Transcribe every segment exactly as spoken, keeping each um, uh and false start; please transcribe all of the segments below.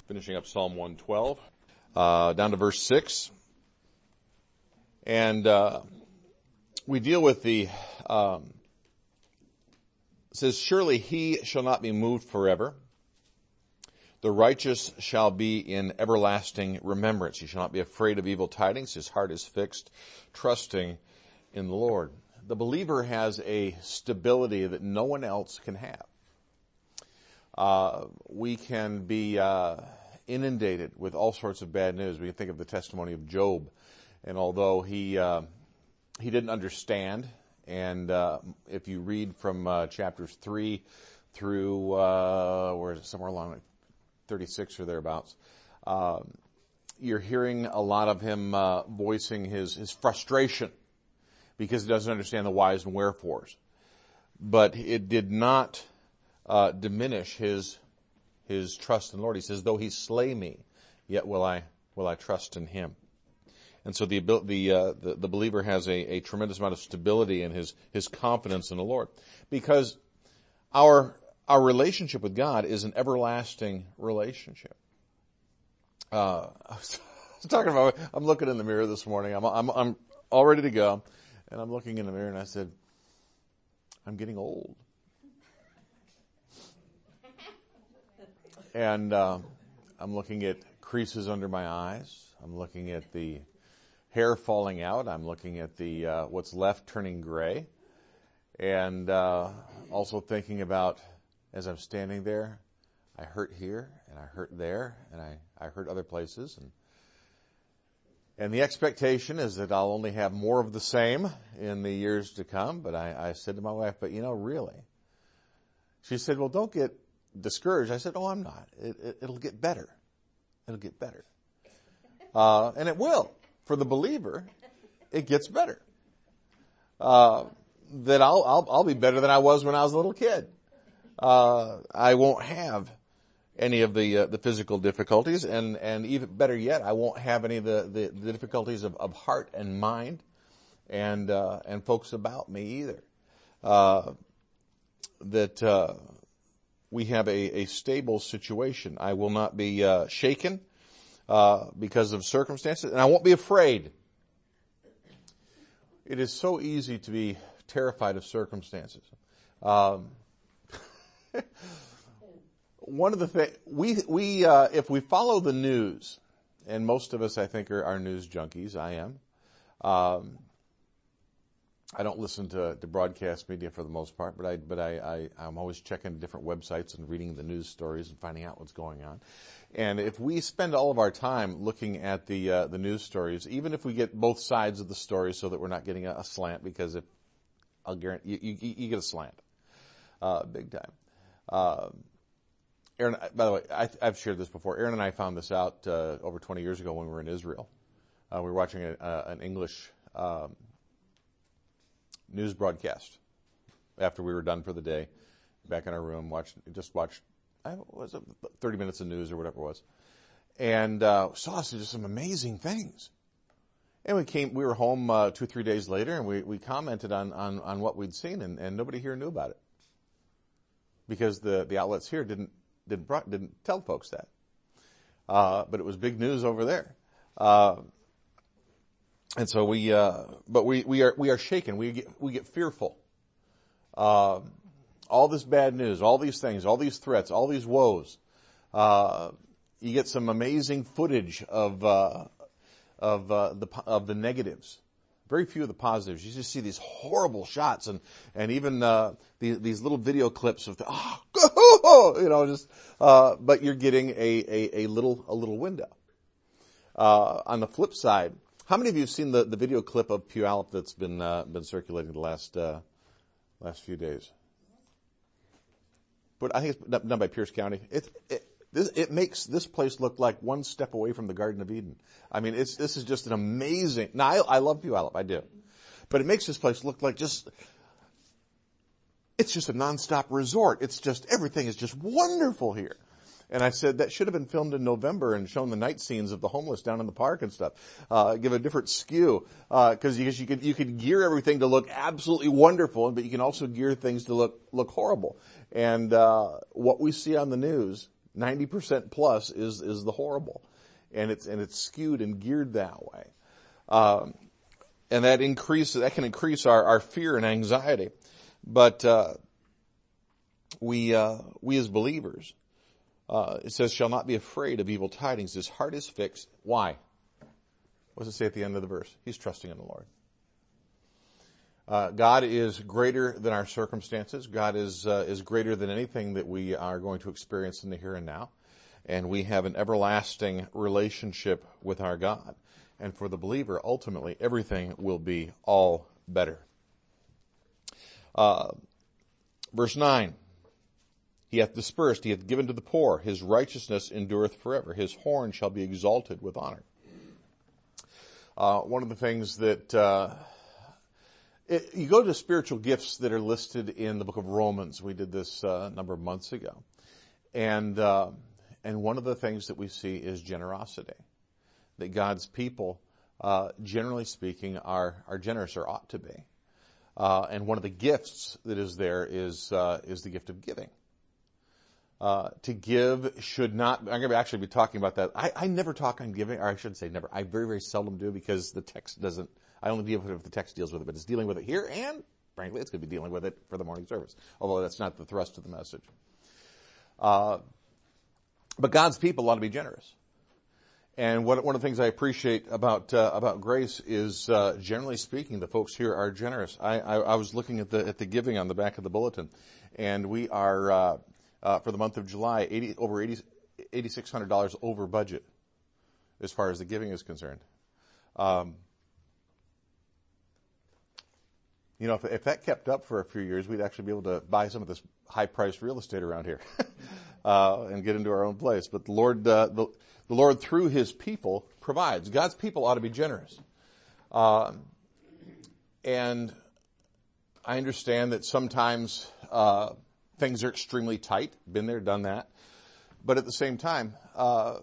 Finishing up Psalm one twelve, uh, down to verse six. And, uh, we deal with the, um, it says, surely he shall not be moved forever. The righteous shall be in everlasting remembrance. He shall not be afraid of evil tidings. His heart is fixed, trusting in the Lord. The believer has a stability that no one else can have. Uh, we can be, uh, inundated with all sorts of bad news. We can think of the testimony of Job. And although he, uh, he didn't understand, and, uh, if you read from, uh, chapters three through, uh, where is it, somewhere along like thirty-six or thereabouts, uh, you're hearing a lot of him, uh, voicing his, his frustration because he doesn't understand the whys and wherefores. But it did not, Uh, diminish his, his trust in the Lord. He says, though he slay me, yet will I, will I trust in him. And so the, the, uh, the, the believer has a, a tremendous amount of stability in his, his confidence in the Lord. Because our, our relationship with God is an everlasting relationship. Uh, I was talking about, I'm looking in the mirror this morning. I'm, I'm, I'm all ready to go. And I'm looking in the mirror and I said, I'm getting old. And uh, I'm looking at creases under my eyes. I'm looking at the hair falling out. I'm looking at the uh, what's left turning gray. And uh, also thinking about, as I'm standing there, I hurt here, and I hurt there, and I, I hurt other places. And, and the expectation is that I'll only have more of the same in the years to come. But I, I said to my wife, but you know, really? She said, well, don't get discouraged. I said, oh, I'm not. It, it, it'll get better. It'll get better. Uh, and it will. For the believer, it gets better. Uh, that I'll, I'll, I'll be better than I was when I was a little kid. Uh, I won't have any of the, uh, the physical difficulties, and, and even better yet, I won't have any of the, the, the difficulties of, of heart and mind and, uh, and folks about me either. Uh, that, uh, we have a, a stable situation. I will not be uh, shaken uh, because of circumstances, and I won't be afraid. It is so easy to be terrified of circumstances. Um, one of the things we we uh, if we follow the news, and most of us I think are, are news junkies. I am. Um, I don't listen to, to broadcast media for the most part, but I, but I, I, I'm always checking different websites and reading the news stories and finding out what's going on. And if we spend all of our time looking at the, uh, the news stories, even if we get both sides of the story so that we're not getting a, a slant, because if, I'll guarantee, you, you, you get a slant, uh, big time. Uh, Aaron, by the way, I, I've shared this before. Aaron and I found this out, uh, over twenty years ago when we were in Israel. Uh, we were watching a, uh, an English, um, news broadcast after we were done for the day, back in our room, watched, just watched, I was it thirty minutes of news or whatever it was, and uh, saw just some amazing things. And we came, we were home uh, two, three days later, and we, we commented on, on, on what we'd seen, and, and nobody here knew about it because the, the outlets here didn't didn't didn't tell folks that. Uh, but it was big news over there. Uh, And so we, uh, but we, we are, we are shaken. We get, we get fearful. Uh, all this bad news, all these things, all these threats, all these woes. Uh, you get some amazing footage of, uh, of, uh, the, of the negatives. Very few of the positives. You just see these horrible shots and, and even, uh, these, these little video clips of the, oh, you know, just, uh, but you're getting a, a, a little, a little window. Uh, on the flip side, how many of you have seen the, the video clip of Puyallup that's been uh, been circulating the last uh, last few days? But I think it's done by Pierce County. It it this, it makes this place look like one step away from the Garden of Eden. I mean, it's this is just an amazing. Now I, I love Puyallup, I do, but it makes this place look like just. It's just a nonstop resort. It's just everything is just wonderful here. And I said that should have been filmed in November and shown the night scenes of the homeless down in the park and stuff. Uh, give a different skew, uh, cause you, you could, you could gear everything to look absolutely wonderful, but you can also gear things to look, look horrible. And, uh, what we see on the news ninety percent plus is, is the horrible. And it's, and it's skewed and geared that way. Um, and that increases, that can increase our, our fear and anxiety. But, uh, we, uh, we as believers, uh, it says, shall not be afraid of evil tidings. His heart is fixed. Why? What does it say at the end of the verse? He's trusting in the Lord. Uh, God is greater than our circumstances. God is, uh, is greater than anything that we are going to experience in the here and now. And we have an everlasting relationship with our God. And for the believer, ultimately, everything will be all better. Uh, verse nine. He hath dispersed, he hath given to the poor. His righteousness endureth forever. His horn shall be exalted with honor. Uh, one of the things that, uh, it, you go to spiritual gifts that are listed in the book of Romans. We did this uh, a number of months ago. And, uh, and one of the things that we see is generosity. That God's people, uh, generally speaking, are, are generous or ought to be. Uh, and one of the gifts that is there is, uh, is the gift of giving. Uh, to give should not, I'm going to actually be talking about that. I, I never talk on giving, or I shouldn't say never. I very, very seldom do because the text doesn't, I only deal with it if the text deals with it, but it's dealing with it here and frankly it's going to be dealing with it for the morning service. Although that's not the thrust of the message. Uh, but God's people ought to be generous. And what, one of the things I appreciate about, uh, about Grace is, uh, generally speaking, the folks here are generous. I, I, I was looking at the, at the giving on the back of the bulletin and we are, uh, Uh, for the month of July, eighty, over eighty, eighty-six hundred dollars over budget as far as the giving is concerned. Um, you know, if, if that kept up for a few years, we'd actually be able to buy some of this high-priced real estate around here uh, and get into our own place. But the Lord, uh, the, the Lord through His people provides. God's people ought to be generous. Um, and I understand that sometimes uh, things are extremely tight. Been there, done that. But at the same time, uh,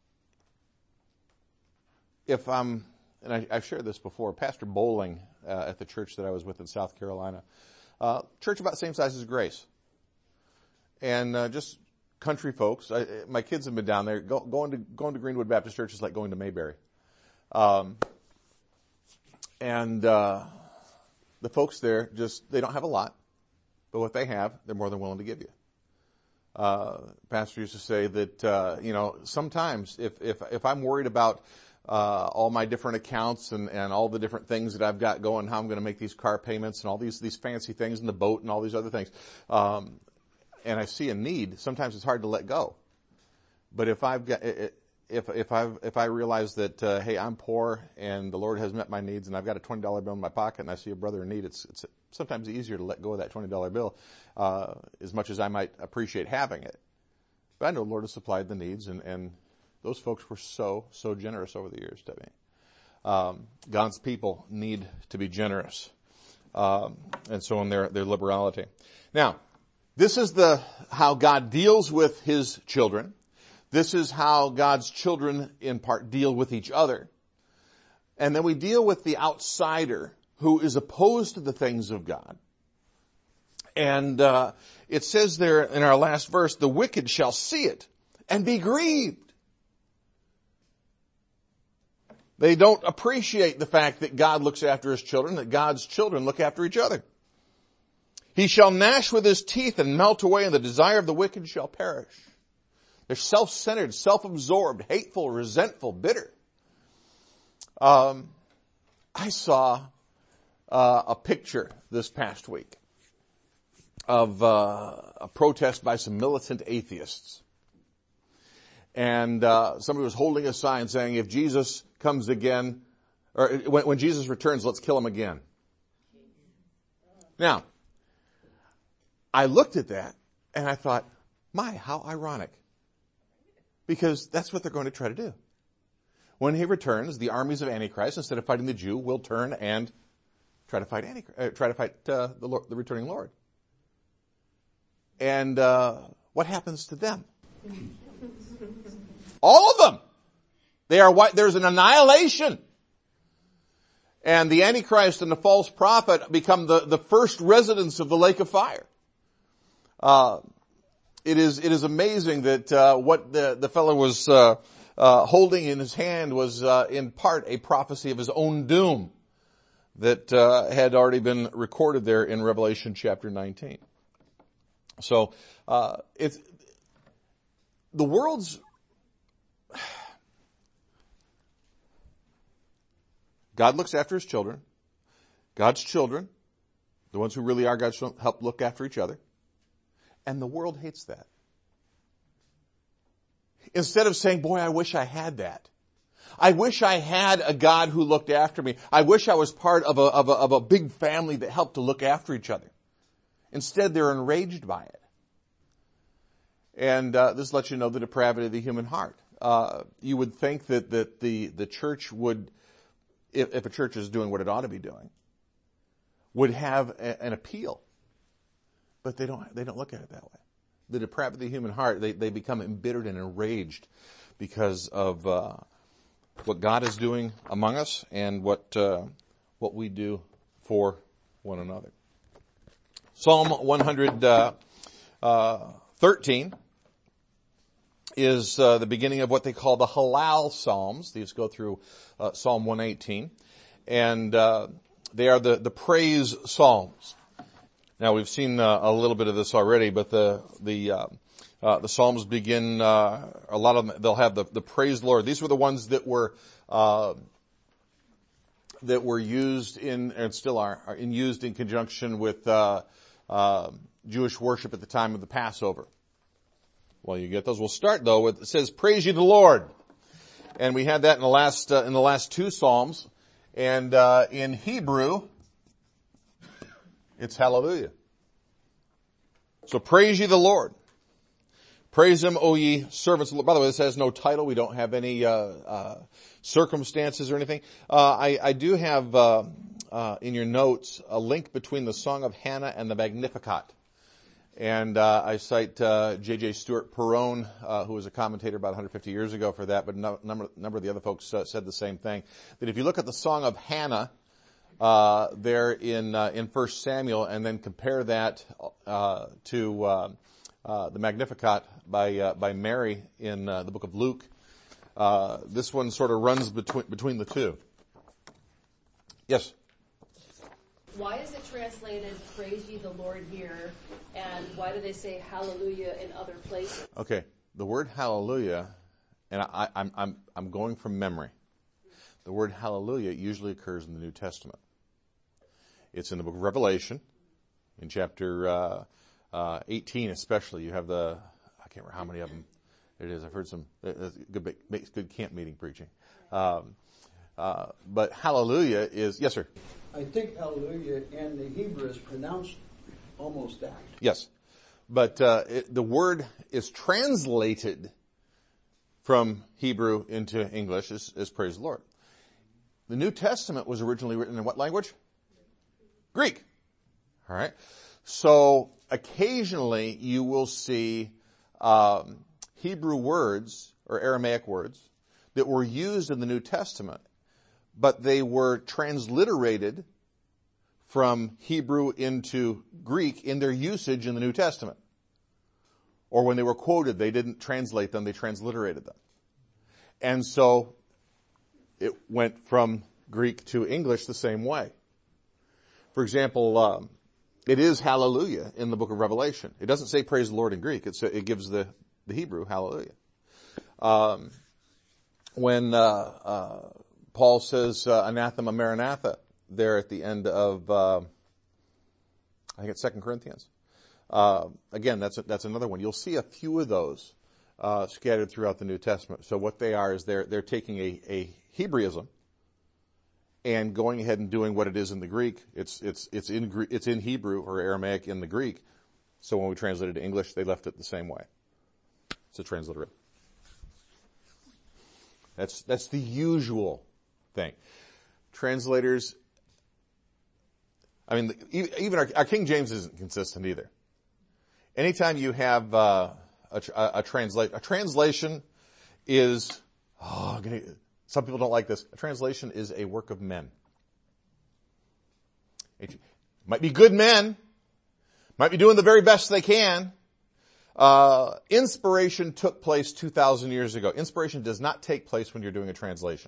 if I'm, and I, I've shared this before, Pastor Bowling uh, at the church that I was with in South Carolina, uh, church about the same size as Grace. And uh, just country folks. I, my kids have been down there. Go, going to going to Greenwood Baptist Church is like going to Mayberry. Um, and uh, the folks there just, they don't have a lot. But what they have, they're more than willing to give you. Uh, Pastor used to say that, uh, you know, sometimes if, if, if I'm worried about, uh, all my different accounts and, and all the different things that I've got going, how I'm going to make these car payments and all these, these fancy things and the boat and all these other things, um, and I see a need, sometimes it's hard to let go. But if I've got, if, if I've, if I realize that, uh, hey, I'm poor and the Lord has met my needs and I've got a twenty dollar bill in my pocket and I see a brother in need, it's, it's sometimes easier to let go of that twenty dollar bill, uh, as much as I might appreciate having it. But I know the Lord has supplied the needs and, and those folks were so, so generous over the years to me. Um, God's people need to be generous. Um, and so in their, their liberality. Now, this is the, how God deals with His children. This is how God's children, in part, deal with each other. And then we deal with the outsider who is opposed to the things of God. And uh, it says there in our last verse, the wicked shall see it and be grieved. They don't appreciate the fact that God looks after His children, that God's children look after each other. He shall gnash with his teeth and melt away, and the desire of the wicked shall perish. They're self-centered, self-absorbed, hateful, resentful, bitter. Um, I saw uh, a picture this past week of uh, a protest by some militant atheists. And uh, somebody was holding a sign saying, if Jesus comes again, or when, when Jesus returns, let's kill him again. Now, I looked at that and I thought, my, how ironic. Because that's what they're going to try to do. When He returns, the armies of Antichrist, instead of fighting the Jew, will turn and try to fight Antichrist, uh, try to fight uh, the, Lord, the returning Lord. And uh, what happens to them? All of them. They are white. There's an annihilation. And the Antichrist and the false prophet become the, the first residents of the lake of fire. Uh, it is it is amazing that uh, what the the fellow was uh, uh, holding in his hand was uh, in part a prophecy of his own doom that uh, had already been recorded there in Revelation chapter nineteen. So uh, it's the world's God looks after his children. God's children, the ones who really are God's children, help look after each other. And the world hates that. Instead of saying, boy, I wish I had that. I wish I had a God who looked after me. I wish I was part of a, of a, of a big family that helped to look after each other. Instead, they're enraged by it. And uh, this lets you know the depravity of the human heart. Uh, you would think that, that the, the church would, if, if a church is doing what it ought to be doing, would have a, an appeal. But they don't, they don't look at it that way. The depravity of the human heart, they, they become embittered and enraged because of uh, what God is doing among us and what uh, what we do for one another. Psalm one thirteen is uh, the beginning of what they call the Hallel Psalms. These go through uh, Psalm one eighteen. And uh, they are the, the praise psalms. Now we've seen uh, a little bit of this already, but the the uh, uh, the psalms begin. Uh, a lot of them, they'll have the, the praise the Lord. These were the ones that were uh, that were used in and still are, are in, used in conjunction with uh, uh, Jewish worship at the time of the Passover. Well, you get those. We'll start though with it says, "Praise ye the Lord," and we had that in the last uh, in the last two psalms, and uh, in Hebrew. It's hallelujah. So praise ye the Lord. Praise him, O ye servants. By the way, this has no title. We don't have any uh, uh circumstances or anything. Uh I, I do have uh, uh in your notes a link between the Song of Hannah and the Magnificat. And uh I cite uh J J Stewart Perone, uh who was a commentator about one hundred fifty years ago for that, but no, number, number of the other folks uh, said the same thing. That if you look at the Song of Hannah, Uh, there in, uh, in First Samuel, and then compare that, uh, to, uh, uh, the Magnificat by, uh, by Mary in, uh, the book of Luke. Uh, this one sort of runs between, between the two. Yes? Why is it translated, praise ye the Lord here, and why do they say hallelujah in other places? Okay. The word hallelujah, and I, I'm, I'm, I'm going from memory. The word hallelujah usually occurs in the New Testament. It's in the book of Revelation, in chapter uh, uh, eighteen especially. You have the, I can't remember how many of them it is. I've heard some, it's good, makes good camp meeting preaching. Um, uh, but hallelujah is, yes sir? I think hallelujah in the Hebrew is pronounced almost that. Yes. But uh, it, the word is translated from Hebrew into English as, as praise the Lord. The New Testament was originally written in what language? Greek. All right. So occasionally you will see um, Hebrew words or Aramaic words that were used in the New Testament, but they were transliterated from Hebrew into Greek in their usage in the New Testament. Or when they were quoted, they didn't translate them, they transliterated them. And so it went from Greek to English the same way. For example, um, it is hallelujah in the book of Revelation. It doesn't say praise the Lord in Greek. It's, it gives the, the Hebrew hallelujah. Um, when uh, uh, Paul says uh, anathema maranatha there at the end of, uh, I think it's Second Corinthians. Uh, again, that's a, that's another one. You'll see a few of those uh, scattered throughout the New Testament. So what they are is they're they're taking a, a Hebraism and going ahead and doing what it is in the Greek. It's it's it's in Greek, it's in Hebrew or Aramaic in the Greek. So when we translated to English, they left it the same way. It's a transliteration. That's that's the usual thing. Translators. I mean, even our, our King James isn't consistent either. Anytime you have uh, a, a, a translate, a translation is. Oh, some people don't like this. A translation is a work of men. It might be good men, might be doing the very best they can, Uh, inspiration took place two thousand years ago. Inspiration does not take place when you're doing a translation.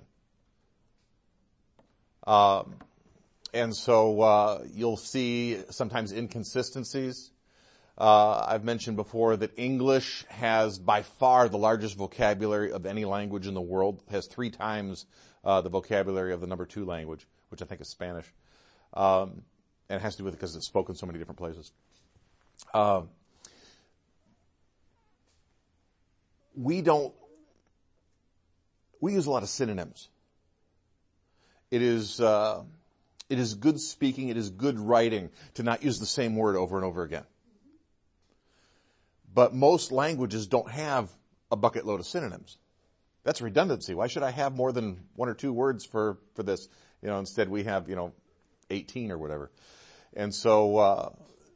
Um, and so uh, you'll see sometimes inconsistencies. Uh, I've mentioned before that English has by far the largest vocabulary of any language in the world. It has three times uh, the vocabulary of the number two language, which I think is Spanish. Um, and it has to do with it because it's spoken so many different places. Um, we don't, we use a lot of synonyms. It is, uh, it is good speaking, it is good writing to not use the same word over and over again. But most languages don't have a bucket load of synonyms. That's redundancy. Why should I have more than one or two words for, for this? You know, instead we have, you know, eighteen or whatever. And so, uh,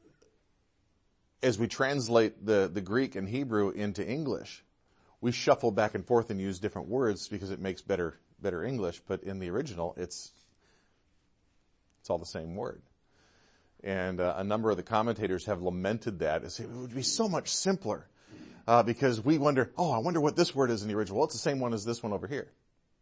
as we translate the, the Greek and Hebrew into English, we shuffle back and forth and use different words because it makes better, better English. But in the original, it's, it's all the same word. And uh, a number of the commentators have lamented that and say it would be so much simpler uh, because we wonder, oh, I wonder what this word is in the original. Well, it's the same one as this one over here.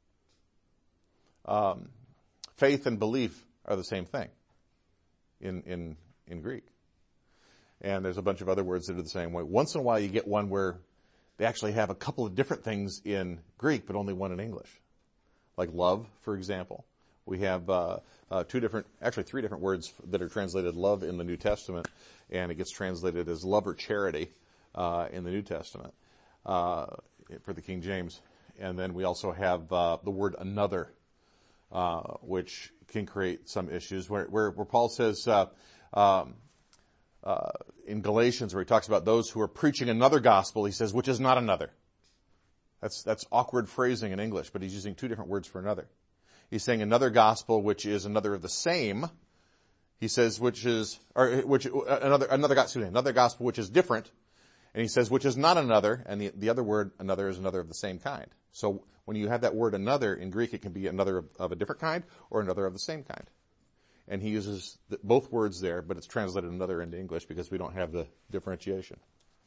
Um, faith and belief are the same thing in in in Greek. And there's a bunch of other words that are the same way. Once in a while you get one where they actually have a couple of different things in Greek, but only one in English. Like love, for example. We have uh, uh, two different, actually three different words that are translated love in the New Testament, and it gets translated as love or charity uh, in the New Testament uh, for the King James. And then we also have uh, the word another, uh, which can create some issues, where, where, where Paul says uh, um, uh, in Galatians, where he talks about those who are preaching another gospel, he says, which is not another. That's that's awkward phrasing in English, but he's using two different words for another. He's saying another gospel, which is another of the same. He says, which is, or which, another, another, excuse me, another gospel, which is different. And he says, which is not another. And the, the other word, another, is another of the same kind. So when you have that word another in Greek, it can be another of, of a different kind or another of the same kind. And he uses the, both words there, but it's translated another into English because we don't have the differentiation.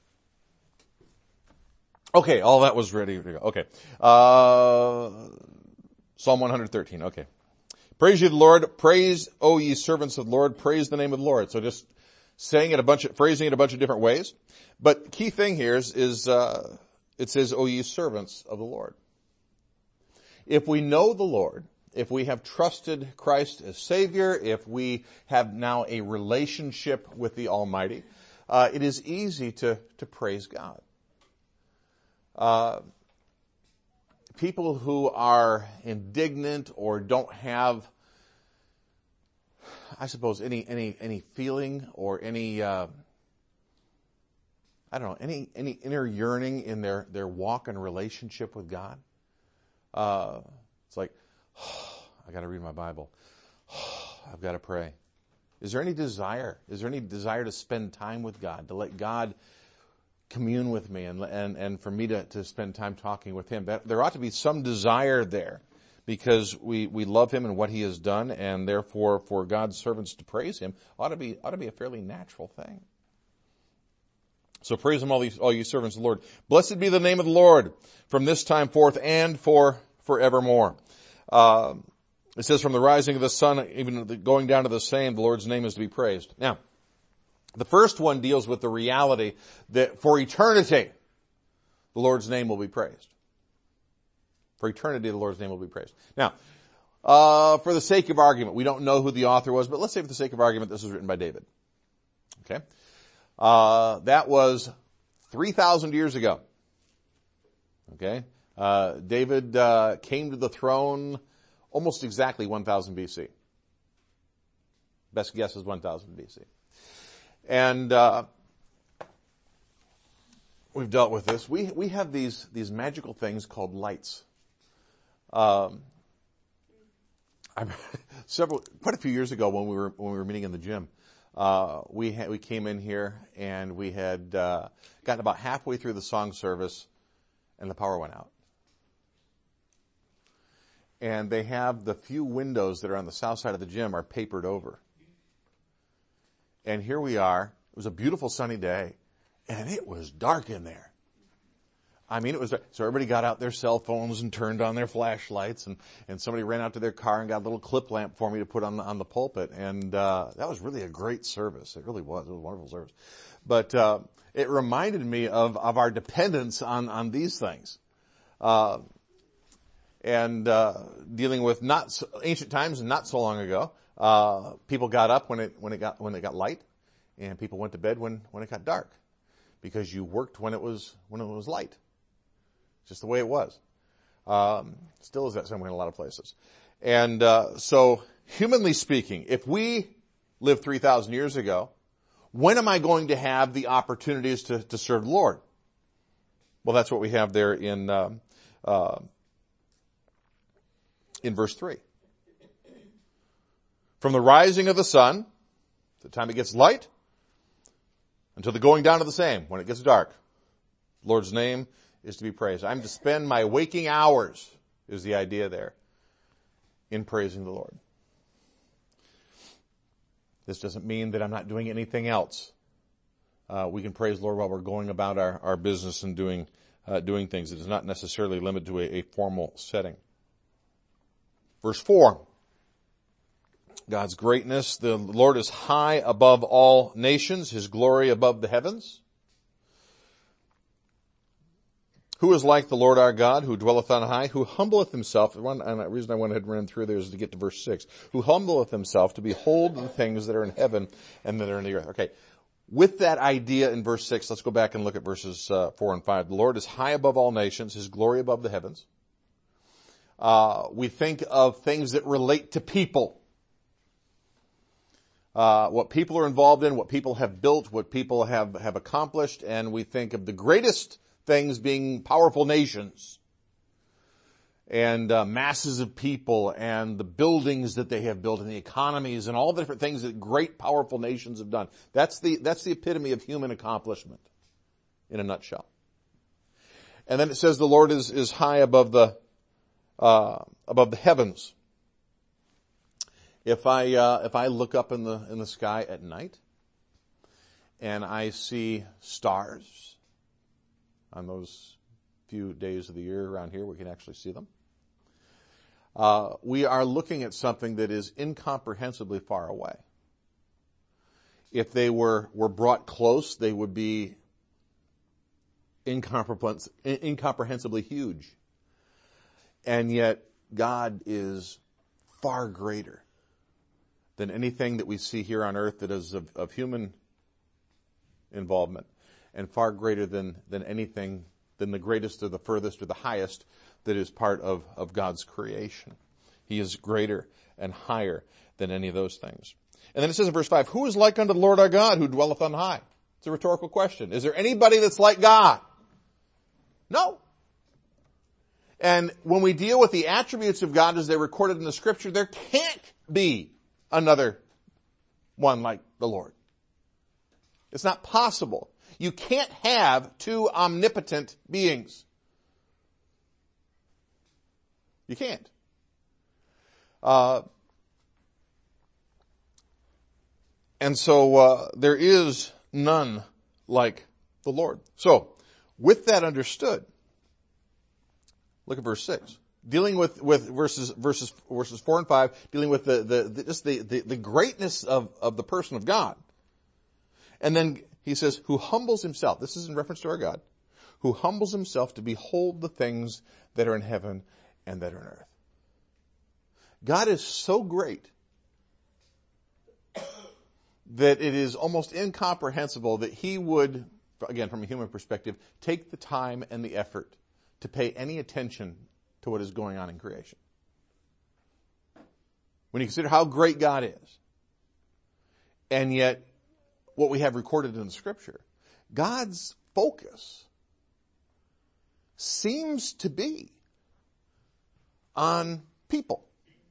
Okay, all that was ready to go. Okay. Uh, Psalm one thirteen, okay. Praise ye the Lord, praise, O ye servants of the Lord, praise the name of the Lord. So just saying it a bunch of, phrasing it a bunch of different ways. But key thing here is, is uh, it says, O ye servants of the Lord. If we know the Lord, if we have trusted Christ as Savior, if we have now a relationship with the Almighty, uh, it is easy to, to praise God. Uh, People who are indignant or don't have, I suppose, any any any feeling or any, uh, I don't know, any any inner yearning in their, their walk and relationship with God. Uh, it's like, oh, I got to read my Bible. Oh, I've got to pray. Is there any desire? Is there any desire to spend time with God, to let God commune with me and and and for me to, to spend time talking with Him? That there ought to be some desire there because we, we love Him and what He has done, and therefore for God's servants to praise Him ought to be ought to be a fairly natural thing. So praise Him, all these all you servants of the Lord. Blessed be the name of the Lord from this time forth and for forevermore. Uh, it says from the rising of the sun, even the going down to the same, the Lord's name is to be praised. Now, the first one deals with the reality that for eternity, the Lord's name will be praised. For eternity, the Lord's name will be praised. Now, uh, for the sake of argument, we don't know who the author was, but let's say for the sake of argument, this was written by David. Okay? Uh, that was three thousand years ago. Okay? Uh, David, uh, came to the throne almost exactly one thousand B C. Best guess is one thousand B C. And uh, we've dealt with this. We we have these these magical things called lights. Um, I several quite a few years ago when we were when we were meeting in the gym, uh, we had, we came in here and we had uh, gotten about halfway through the song service, and the power went out. And they have the few windows that are on the south side of the gym are papered over. And here we are. It was a beautiful sunny day. And it was dark in there. I mean, it was, so everybody got out their cell phones and turned on their flashlights, and, and somebody ran out to their car and got a little clip lamp for me to put on the, on the pulpit. And, uh, that was really a great service. It really was. It was a wonderful service. But, uh, it reminded me of, of our dependence on, on these things. Uh, and, uh, dealing with not so, ancient times and not so long ago, uh, people got up when it, when it got, when it got light, and people went to bed when, when it got dark. Because you worked when it was, when it was light. Just the way it was. Um, still is that same way in a lot of places. And, uh, so, humanly speaking, if we lived three thousand years ago, when am I going to have the opportunities to, to serve the Lord? Well, that's what we have there in, uh, uh, in verse three. From the rising of the sun, the time it gets light, until the going down of the same, when it gets dark. The Lord's name is to be praised. I'm to spend my waking hours, is the idea there, in praising the Lord. This doesn't mean that I'm not doing anything else. Uh, we can praise the Lord while we're going about our, our business and doing, uh, doing things. It is not necessarily limited to a, a formal setting. Verse four. God's greatness. The Lord is high above all nations, His glory above the heavens. Who is like the Lord our God, who dwelleth on high, who humbleth himself, one, and the reason I went ahead and ran through there is to get to verse six, who humbleth himself to behold the things that are in heaven and that are in the earth. Okay. With that idea in verse six, let's go back and look at verses uh, four and five. The Lord is high above all nations, His glory above the heavens. Uh, we think of things that relate to people. Uh, what people are involved in, what people have built, what people have, have accomplished, and we think of the greatest things being powerful nations and uh, masses of people and the buildings that they have built and the economies and all the different things that great powerful nations have done. That's the, that's the epitome of human accomplishment in a nutshell. And then it says the Lord is, is high above the, uh, above the heavens. If I, uh, if I look up in the, in the sky at night and I see stars on those few days of the year around here, we can actually see them. Uh, we are looking at something that is incomprehensibly far away. If they were, were brought close, they would be incomprehens- incomprehensibly huge. And yet, God is far greater than anything that we see here on earth that is of, of human involvement, and far greater than, than anything, than the greatest or the furthest or the highest that is part of, of God's creation. He is greater and higher than any of those things. And then it says in verse five, who is like unto the Lord our God, who dwelleth on high? It's a rhetorical question. Is there anybody that's like God? No. And when we deal with the attributes of God as they're recorded in the Scripture, there can't be another one like the Lord. It's not possible. You can't have two omnipotent beings. You can't. Uh, and so uh, there is none like the Lord. So, with that understood, look at verse six. Dealing with, with verses, verses, verses four and five, dealing with the, the, the just the, the, the greatness of, of the person of God. And then he says, who humbles himself. This is in reference to our God. Who humbles himself to behold the things that are in heaven and that are in earth. God is so great that it is almost incomprehensible that he would, again, from a human perspective, take the time and the effort to pay any attention to what is going on in creation. When you consider how great God is, and yet what we have recorded in the Scripture, God's focus seems to be on people.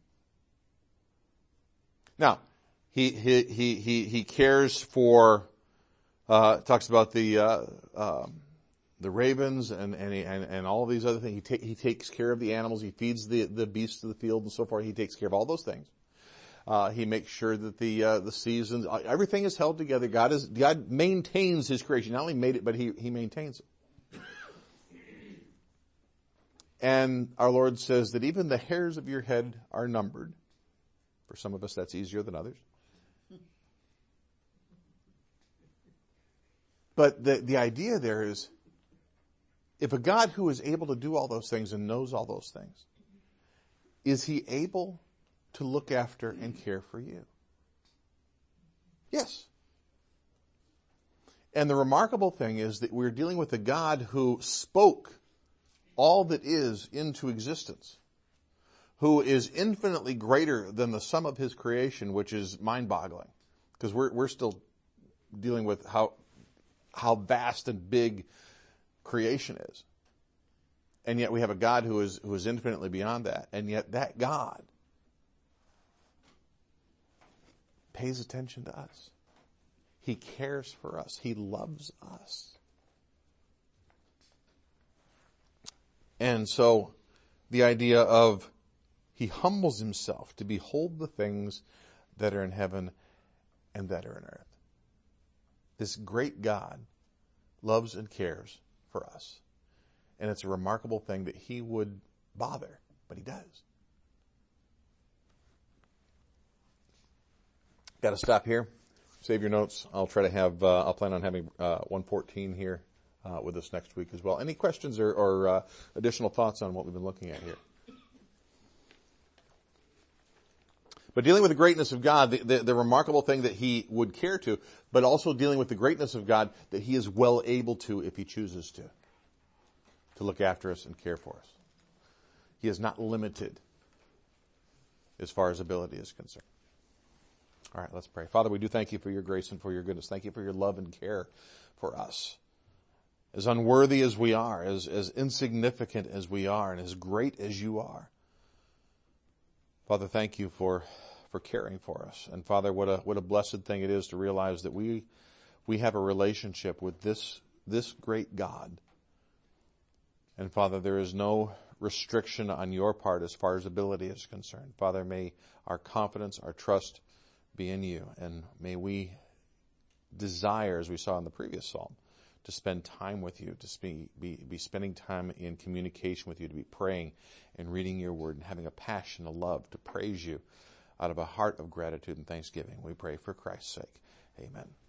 Now, he he he he, he cares for, uh, talks about the uh, um, the ravens and and, he, and and all of these other things. He ta- he takes care of the animals. He feeds the the beasts of the field and so forth. He takes care of all those things. Uh, he makes sure that the uh, the seasons, everything is held together. God is God maintains His creation. Not only made it, but He He maintains it. And our Lord says that even the hairs of your head are numbered. For some of us, that's easier than others. But the, the idea there is, if a God who is able to do all those things and knows all those things, is He able to look after and care for you? Yes. And the remarkable thing is that we're dealing with a God who spoke all that is into existence, who is infinitely greater than the sum of His creation, which is mind-boggling. Because we're, we're still dealing with how, how vast and big creation is. And yet we have a God who is, who is infinitely beyond that. And yet that God pays attention to us. He cares for us. He loves us. And so the idea of He humbles Himself to behold the things that are in heaven and that are in earth. This great God loves and cares for us. And it's a remarkable thing that He would bother, but He does. Got to stop here. Save your notes. I'll try to have, uh, I'll plan on having uh, one fourteen here uh, with us next week as well. Any questions or, or uh, additional thoughts on what we've been looking at here? But dealing with the greatness of God, the, the, the remarkable thing that He would care to, but also dealing with the greatness of God that He is well able to, if He chooses to, to look after us and care for us. He is not limited as far as ability is concerned. All right, let's pray. Father, we do thank You for Your grace and for Your goodness. Thank You for Your love and care for us. As unworthy as we are, as, as insignificant as we are, and as great as You are, Father, thank You for, for caring for us. And Father, what a, what a blessed thing it is to realize that we, we have a relationship with this, this great God. And Father, there is no restriction on Your part as far as ability is concerned. Father, may our confidence, our trust be in You. And may we desire, as we saw in the previous psalm, to spend time with You, to be, be, be spending time in communication with You, to be praying and reading Your word and having a passion, a love to praise You out of a heart of gratitude and thanksgiving. We pray for Christ's sake. Amen.